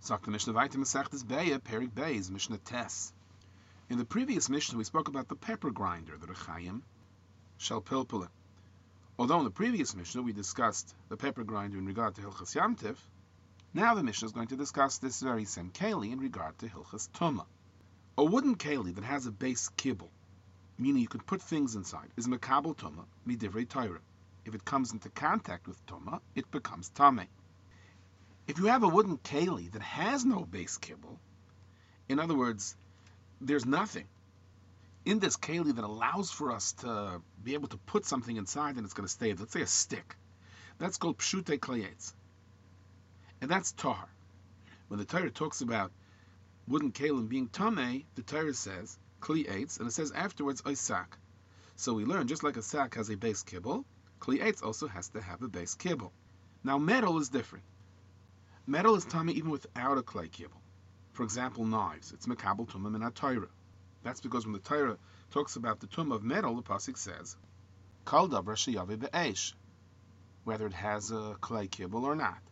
Sagt the Mishnah weiter, Masechtas Beya, Perik Beis, Mishnah Tes. In the previous Mishnah, we spoke about the pepper grinder, the Rechayim Shel Pilpulin. Although in the previous Mishnah we discussed the pepper grinder in regard to Hilchas Yom Tiv, now the Mishnah is going to discuss this very same keli in regard to Hilchas Tumah. A wooden keli that has a base kibble, meaning you can put things inside, is Mekabel Tumah, Midivrei Torah. If it comes into contact with Tumah, it becomes Tameh. If you have a wooden keli that has no base kibble, in other words, there's nothing in this keli that allows for us to be able to put something inside and it's going to stay, let's say a stick. That's called Pshute Klayetz. And that's Tahar. When the Torah talks about wooden kelim being Tameh, the Torah says Kli Eitz, and it says afterwards Oisak. So we learn, just like a sack has a base kibble, Kli Eitz also has to have a base kibble. Now metal is different. Metal is Tameh even without a clay kibble. For example, knives. It's Mekabel Tumah Min HaTorah. That's because when the Torah talks about the tumah of metal, the pasuk says, Kol davar sheyavi be'esh, whether it has a clay kibble or not.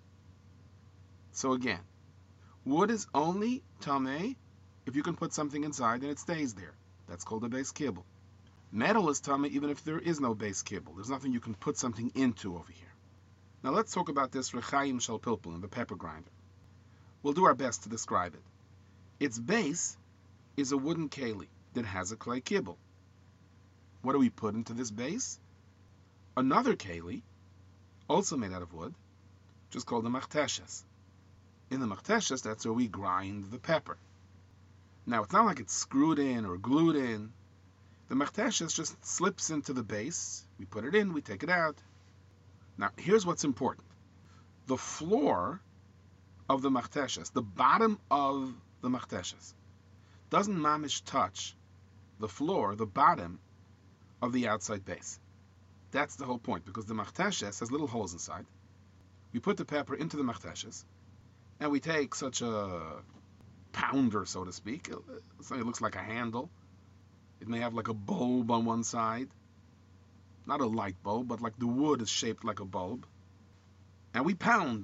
So again, wood is only tameh if you can put something inside and it stays there. That's called a base kibble. Metal is tameh even if there is no base kibble. There's nothing you can put something into over here. Now let's talk about this Rechayim Shel Pilpulin, the pepper grinder. We'll do our best to describe it. Its base is a wooden keli that has a clay kibble. What do we put into this base? Another keli, also made out of wood, just called the machteshes. In the machteshes, that's where we grind the pepper. Now, it's not like it's screwed in or glued in. The machteshes just slips into the base. We put it in, we take it out. Now, here's what's important. The floor of the machteshes, the bottom of the machteshes, doesn't mamish touch the floor, the bottom of the outside base. That's the whole point, because the machteshes has little holes inside. We put the pepper into the machteshes, and we take such a pounder, so to speak. Something that looks like a handle. It may have like a bulb on one side. Not a light bulb, but like the wood is shaped like a bulb. And we pound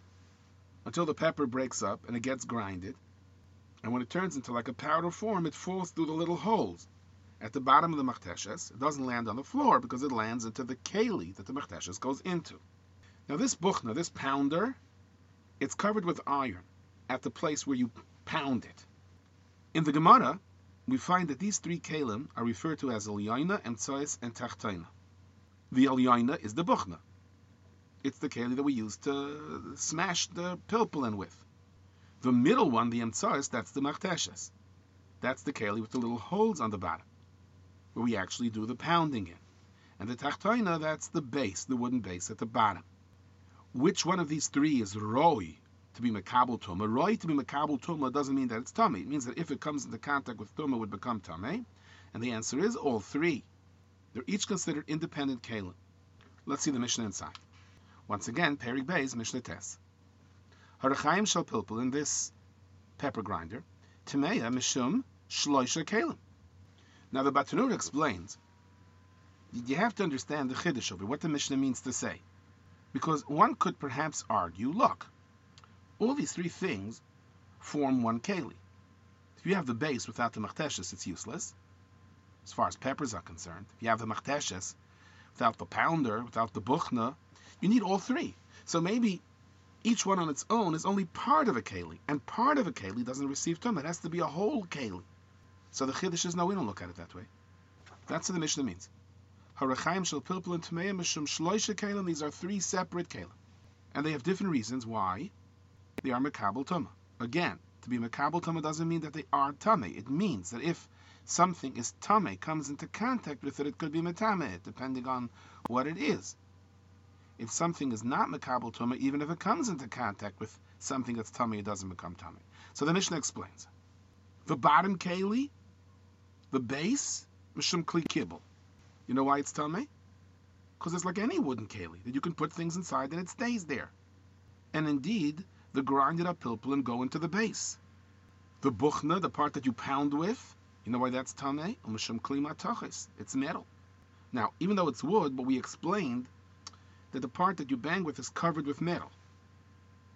until the pepper breaks up and it gets grinded. And when it turns into like a powder form, it falls through the little holes at the bottom of the machteshes. It doesn't land on the floor because it lands into the keli that the machteshes goes into. Now this buchna, this pounder, it's covered with iron at the place where you pound it. In the Gemara, we find that these three kelim are referred to as Elyaina, Emtsois, and Tachtaina. The Elyaina is the buchna. It's the keli that we use to smash the pilpulin with. The middle one, the Emtsois, that's the machteshes. That's the keli with the little holes on the bottom, where we actually do the pounding in. And the Tachtaina, that's the base, the wooden base at the bottom. Which one of these three is Roi to be Mekabel Tumah? Roi to be Mekabel Tumah doesn't mean that it's Tameh. It means that if it comes into contact with Tumah, it would become Tameh. And the answer is all three. They're each considered independent kelim. Let's see the Mishnah inside. Once again, Perik Beis, Mishnah Tes. Harachayim Shel Pilpulin, this pepper grinder, Tameya Mishum Shloisha Kelim. Now the Batanur explains, you have to understand the Chiddush of it, what the Mishnah means to say. Because one could perhaps argue, look, all these three things form one keli. If you have the base without the machteshes, it's useless, as far as peppers are concerned. If you have the machteshes without the pounder, without the buchna, you need all three. So maybe each one on its own is only part of a keli, and part of a keli doesn't receive tumah. It has to be a whole keli. So the chiddush is, no, we don't look at it that way. That's what the Mishnah means. Harachayim shel pilpulin tameya mishum shloisha kelim. These are three separate kelim, and they have different reasons why they are mekabel tumah. Again, to be mekabel tumah doesn't mean that they are tameh. It means that if something is tameh, comes into contact with it, it could be metameh, depending on what it is. If something is not mekabel tumah, even if it comes into contact with something that's tameh, it doesn't become tameh. So the Mishnah explains. The bottom keli, the base, mishum kli kibble. You know why it's tameh? Because it's like any wooden keli, that you can put things inside and it stays there. And indeed, the grinded up pilpulin go into the base. The buchna, the part that you pound with, you know why that's tameh? Mishum kli matachis. It's metal. Now, even though it's wood, but we explained that the part that you bang with is covered with metal.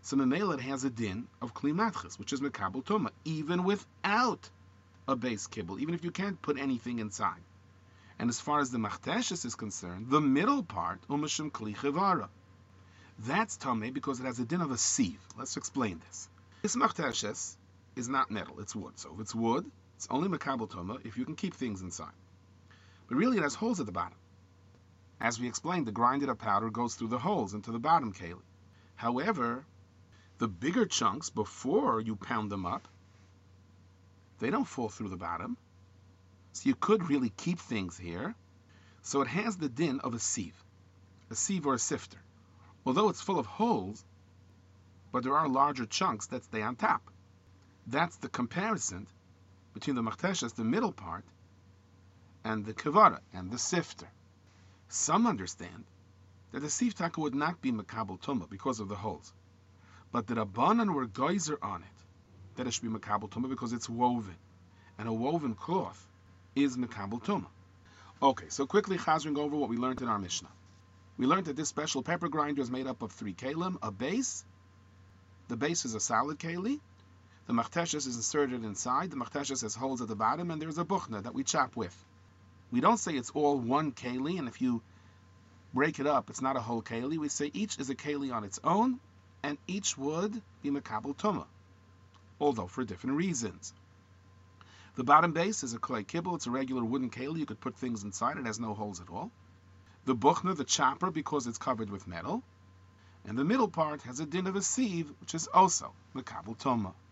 So Memela has a din of Kli Matchis, which is Mekabel Tuma, even without a base kibble, even if you can't put anything inside. And as far as the Machteshes is concerned, the middle part, Umashim Kli Chivara, that's Tomei because it has a din of a sieve. Let's explain this. This Machteshes is not metal, it's wood. So if it's wood, it's only Mekabel Tuma if you can keep things inside. But really it has holes at the bottom. As we explained, the grinded up powder goes through the holes into the bottom keli. However, the bigger chunks, before you pound them up, they don't fall through the bottom. So you could really keep things here. So it has the din of a sieve or a sifter. Although it's full of holes, but there are larger chunks that stay on top. That's the comparison between the Machteshes, the middle part, and the Kivara, and the sifter. Some understand that the sieve taka would not be Mekabel Tumah because of the holes. But the Rabbanan were geyser on it, that it should be Mekabel Tumah because it's woven. And a woven cloth is Mekabel Tumah. Okay, so quickly chazering over what we learned in our Mishnah. We learned that this special pepper grinder is made up of 3 kelim, a base. The base is a solid keli. The Machteshes is inserted inside. The Machteshes has holes at the bottom, and there's a buchna that we chop with. We don't say it's all one keli, and if you break it up, it's not a whole keli. We say each is a keli on its own, and each would be Mekabel Tumah, although for different reasons. The bottom base is a clay kibble. It's a regular wooden keli. You could put things inside. It has no holes at all. The buchna, the chopper, because it's covered with metal. And the middle part has a din of a sieve, which is also Mekabel Tumah.